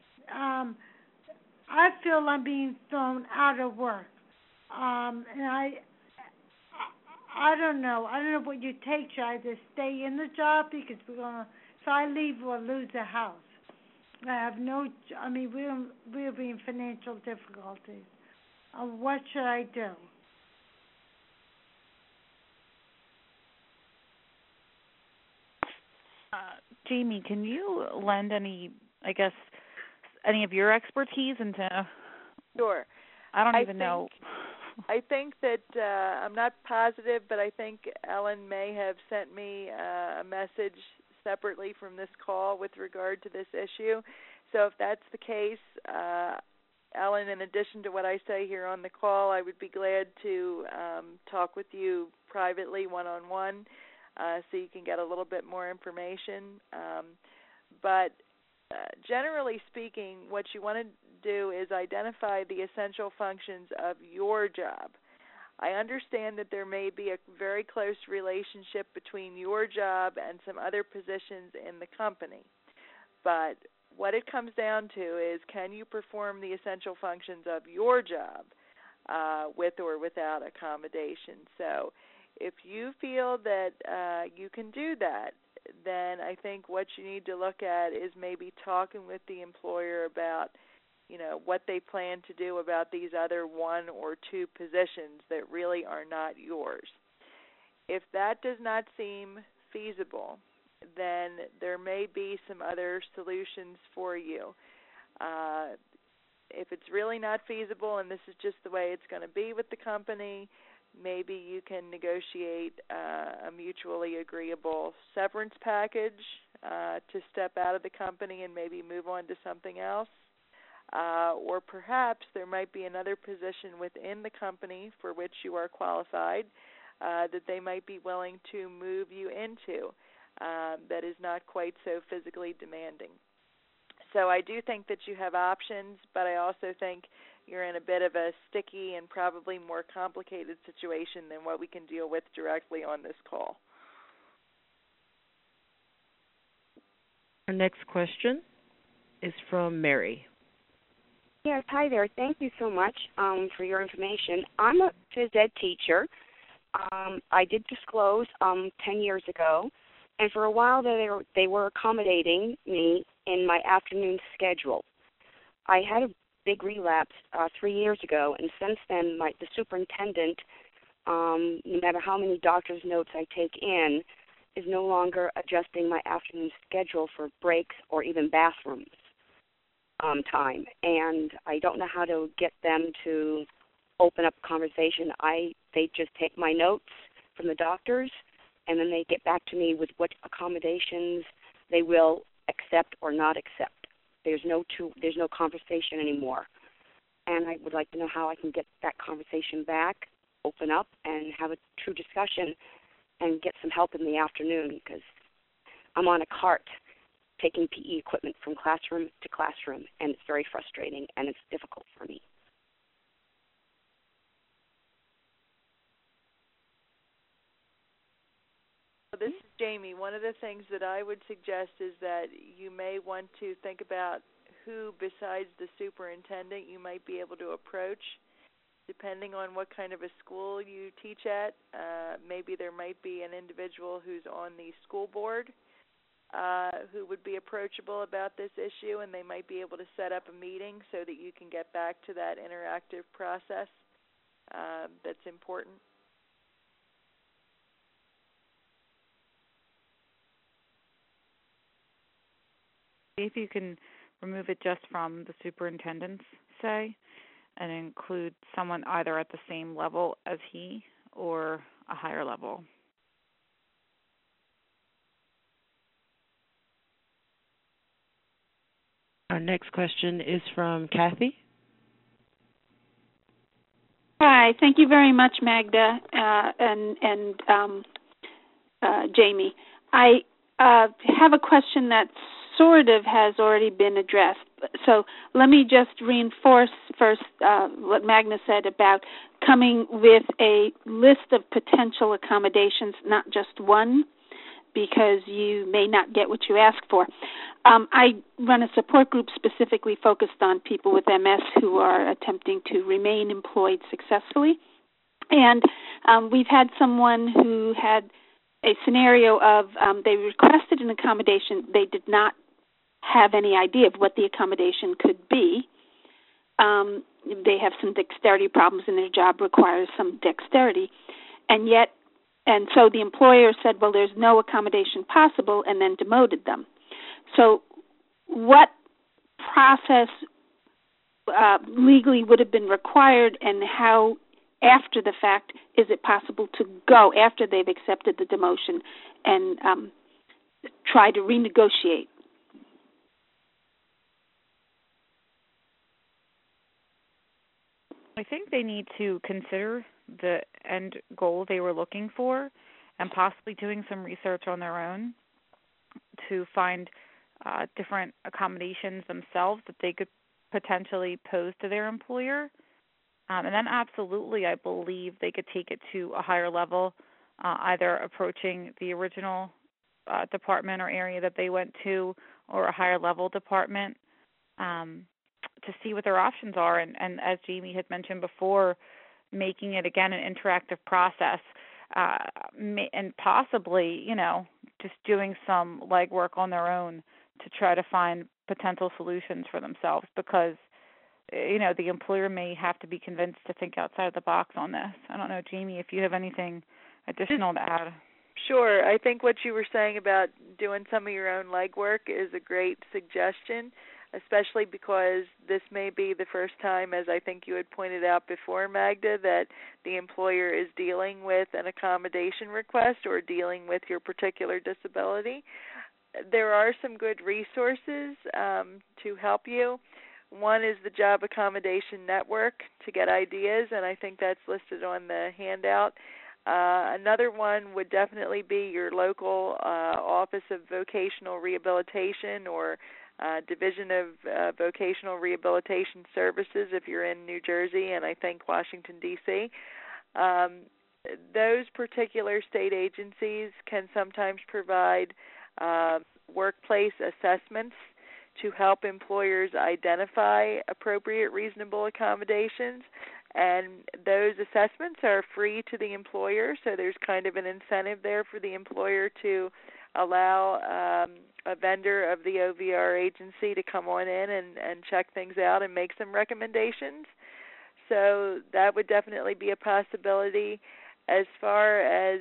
I feel I'm being thrown out of work. And I don't know. I don't know what you take. Should I just stay in the job because if I leave, we'll lose the house. I have no. I mean, we'll be in financial difficulties. What should I do? Jamie, can you lend any of your expertise into? Sure. I don't even know. I think that I'm not positive, but I think Ellen may have sent me a message separately from this call with regard to this issue. So if that's the case, Ellen, in addition to what I say here on the call, I would be glad to talk with you privately, one-on-one, so you can get a little bit more information. But generally speaking, what you want to do is identify the essential functions of your job. I understand that there may be a very close relationship between your job and some other positions in the company, but what it comes down to is, can you perform the essential functions of your job with or without accommodation? So if you feel that you can do that, then I think what you need to look at is maybe talking with the employer about, what they plan to do about these other one or two positions that really are not yours. If that does not seem feasible, then there may be some other solutions for you. If it's really not feasible and this is just the way it's going to be with the company, maybe you can negotiate a mutually agreeable severance package to step out of the company and maybe move on to something else. Or perhaps there might be another position within the company for which you are qualified that they might be willing to move you into that is not quite so physically demanding. So I do think that you have options, but I also think you're in a bit of a sticky and probably more complicated situation than what we can deal with directly on this call. Our next question is from Mary. Yes, hi there. Thank you so much for your information. I'm a phys ed teacher. I did disclose 10 years ago, and for a while they were accommodating me in my afternoon schedule. I had a big relapse 3 years ago, and since then the superintendent, no matter how many doctor's notes I take in, is no longer adjusting my afternoon schedule for breaks or even bathrooms time. And I don't know how to get them to open up a conversation. They just take my notes from the doctors, and then they get back to me with what accommodations they will accept or not accept. There's no conversation anymore. And I would like to know how I can get that conversation back, open up, and have a true discussion and get some help in the afternoon, because I'm on a cart taking PE equipment from classroom to classroom, and it's very frustrating and it's difficult for me. This is Jamie. One of the things that I would suggest is that you may want to think about who besides the superintendent you might be able to approach, depending on what kind of a school you teach at. Maybe there might be an individual who's on the school board who would be approachable about this issue, and they might be able to set up a meeting so that you can get back to that interactive process that's important. If you can remove it just from the superintendent's say and include someone either at the same level as he or a higher level. Our next question is from Kathy. Hi, thank you very much, Magda and Jamie. I have a question that sort of has already been addressed. So let me just reinforce first what Magda said about coming with a list of potential accommodations, not just one, because you may not get what you ask for. I run a support group specifically focused on people with MS who are attempting to remain employed successfully. And we've had someone who had a scenario of they requested an accommodation. They did not have any idea of what the accommodation could be. They have some dexterity problems and their job requires some dexterity. And so the employer said, well, there's no accommodation possible, and then demoted them. So what process legally would have been required, and how, after the fact, is it possible to go after they've accepted the demotion and try to renegotiate? I think they need to consider the end goal they were looking for and possibly doing some research on their own to find different accommodations themselves that they could potentially pose to their employer. And then absolutely, I believe they could take it to a higher level, either approaching the original department or area that they went to, or a higher level department, to see what their options are. And as Jamie had mentioned before, making it, again, an interactive process, and possibly, just doing some legwork on their own to try to find potential solutions for themselves, because the employer may have to be convinced to think outside the box on this. I don't know, Jamie, if you have anything additional to add. Sure. I think what you were saying about doing some of your own legwork is a great suggestion, especially because this may be the first time, as I think you had pointed out before, Magda, that the employer is dealing with an accommodation request or dealing with your particular disability. There are some good resources to help you. One is the Job Accommodation Network to get ideas, and I think that's listed on the handout. Another one would definitely be your local Office of Vocational Rehabilitation or Division of Vocational Rehabilitation Services if you're in New Jersey and I think Washington, D.C. Those particular state agencies can sometimes provide workplace assessments to help employers identify appropriate, reasonable accommodations. And those assessments are free to the employer, so there's kind of an incentive there for the employer to allow a vendor of the OVR agency to come on in and check things out and make some recommendations. So that would definitely be a possibility. As far as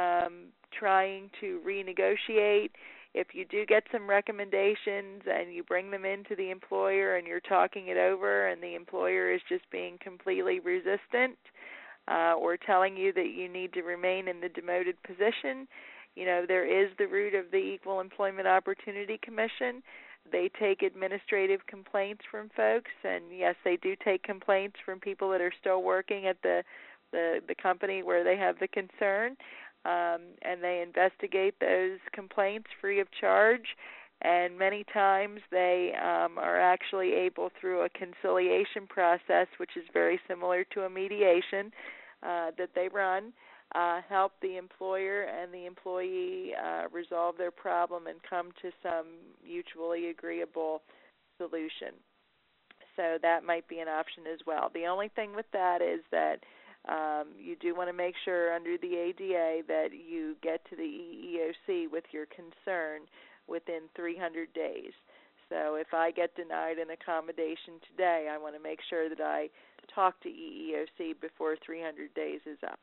trying to renegotiate, if you do get some recommendations and you bring them into the employer and you're talking it over and the employer is just being completely resistant or telling you that you need to remain in the demoted position, there is the route of the Equal Employment Opportunity Commission. They take administrative complaints from folks, and yes, they do take complaints from people that are still working at the company where they have the concern. And they investigate those complaints free of charge, and many times they are actually able, through a conciliation process, which is very similar to a mediation that they run, help the employer and the employee resolve their problem and come to some mutually agreeable solution. So that might be an option as well. The only thing with that is that you do want to make sure under the ADA that you get to the EEOC with your concern within 300 days. So if I get denied an accommodation today, I want to make sure that I talk to EEOC before 300 days is up.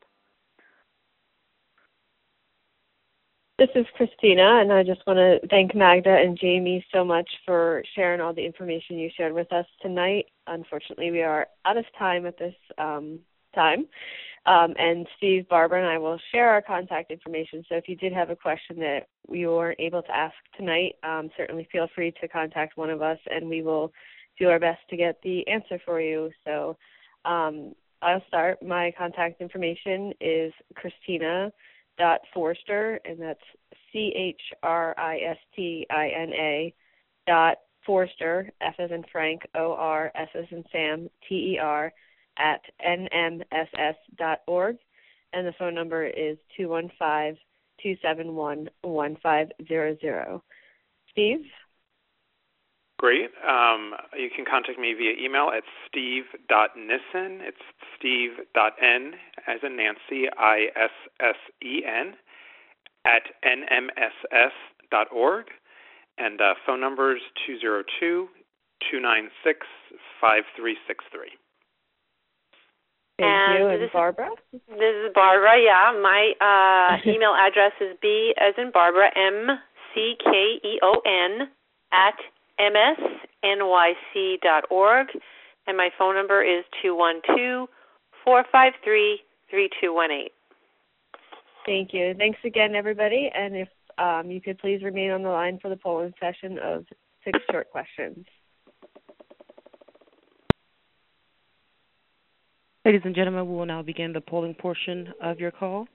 This is Christina, and I just want to thank Magda and Jamie so much for sharing all the information you shared with us tonight. Unfortunately, we are out of time at this time. And Steve, Barbara, and I will share our contact information. So if you did have a question that we weren't able to ask tonight, certainly feel free to contact one of us, and we will do our best to get the answer for you. So I'll start. My contact information is Christina.Forster, and that's CHRISTINA .Forster, F as in Frank, OR, S as in Sam, TER, at nmss.org, and the phone number is 215-271-1500. Steve? Great. You can contact me via email at steve.nissen. It's steve.n as in Nancy, ISSEN, at nmss.org. And phone number is 202-296-5363. Thank you. And Barbara? This is Barbara, yeah. My email address is B as in Barbara, MCKEON at msnyc.org. And my phone number is 212-453-3218. Thank you. Thanks again, everybody. And if you could please remain on the line for the polling session of 6 short questions. Ladies and gentlemen, we will now begin the polling portion of your call.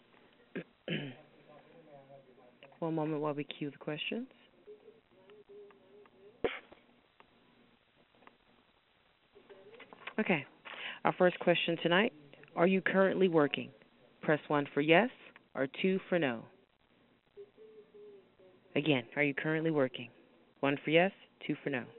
One moment while we queue the questions. Okay. Our first question tonight, are you currently working? Press 1 for yes or 2 for no. Again, are you currently working? 1 for yes, 2 for no.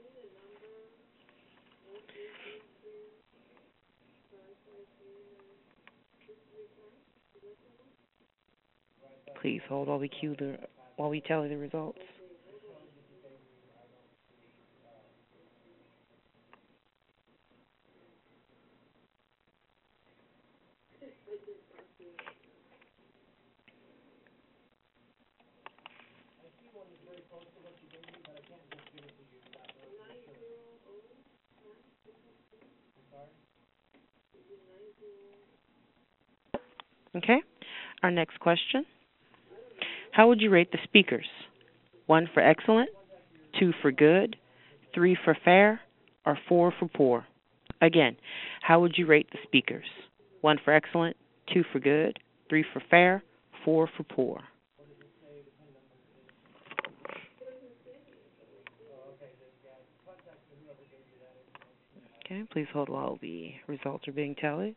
Please hold while we tally the results. Okay. Our next question. How would you rate the speakers? 1 for excellent, 2 for good, 3 for fair, or 4 for poor? Again, how would you rate the speakers? 1 for excellent, 2 for good, 3 for fair, 4 for poor? Okay, please hold while the results are being tallied.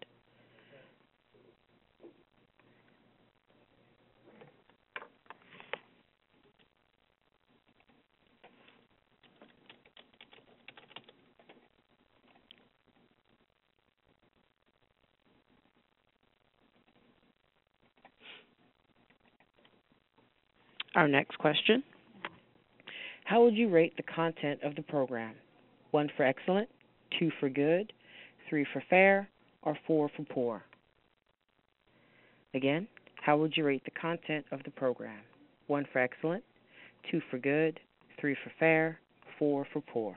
Our next question. How would you rate the content of the program? 1 for excellent, 2 for good, 3 for fair, or 4 for poor? Again, how would you rate the content of the program? 1 for excellent, 2 for good, 3 for fair, 4 for poor?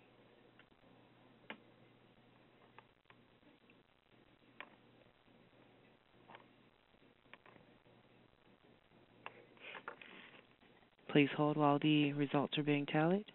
Please hold while the results are being tallied.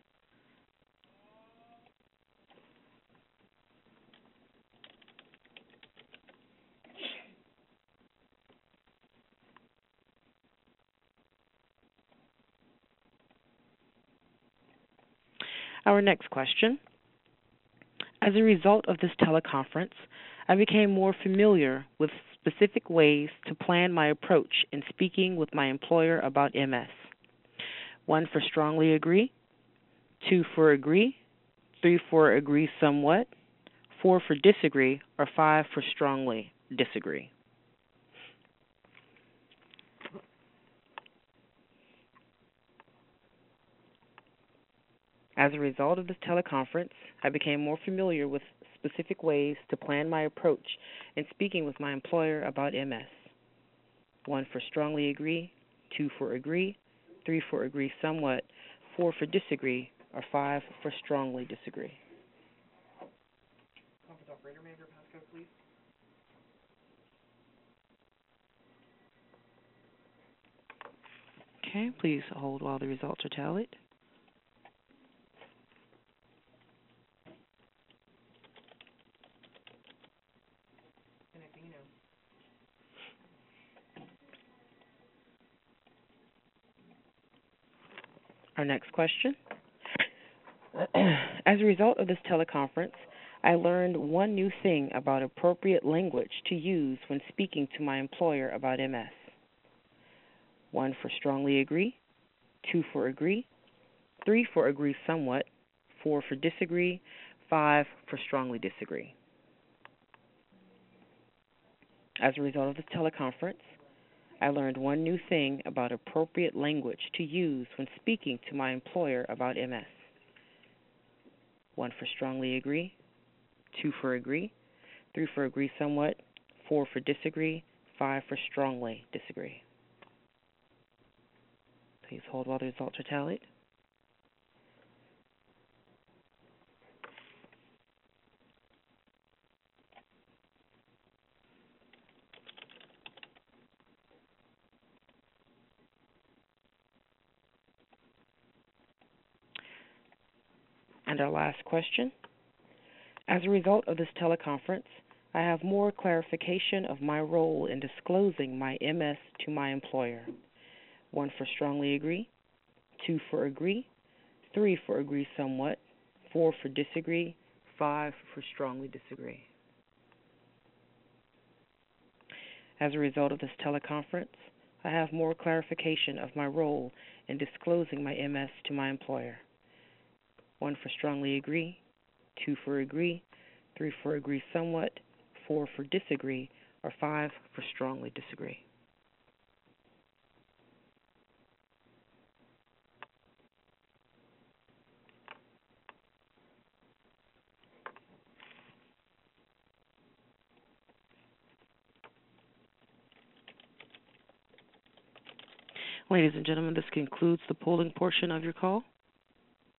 Our next question. As a result of this teleconference, I became more familiar with specific ways to plan my approach in speaking with my employer about MS. 1 for strongly agree, 2 for agree, 3 for agree somewhat, 4 for disagree, or 5 for strongly disagree. As a result of this teleconference, I became more familiar with specific ways to plan my approach in speaking with my employer about MS. 1 for strongly agree, 2 for agree, 3 for agree somewhat, 4 for disagree, or 5 for strongly disagree. Conference operator, may I have your passcode, please? Okay, please hold while the results are tallied. Our next question. As a result of this teleconference, I learned one new thing about appropriate language to use when speaking to my employer about MS. 1 for strongly agree, 2 for agree, 3 for agree somewhat, 4 for disagree, 5 for strongly disagree. As a result of this teleconference, I learned one new thing about appropriate language to use when speaking to my employer about MS. 1 for strongly agree, 2 for agree, 3 for agree somewhat, 4 for disagree, 5 for strongly disagree. Please hold while the results are tallied. And our last question. As a result of this teleconference, I have more clarification of my role in disclosing my MS to my employer. 1 for strongly agree, 2 for agree, 3 for agree somewhat, 4 for disagree, 5 for strongly disagree. As a result of this teleconference, I have more clarification of my role in disclosing my MS to my employer. 1 for strongly agree, 2 for agree, 3 for agree somewhat, 4 for disagree, or 5 for strongly disagree. Ladies and gentlemen, this concludes the polling portion of your call.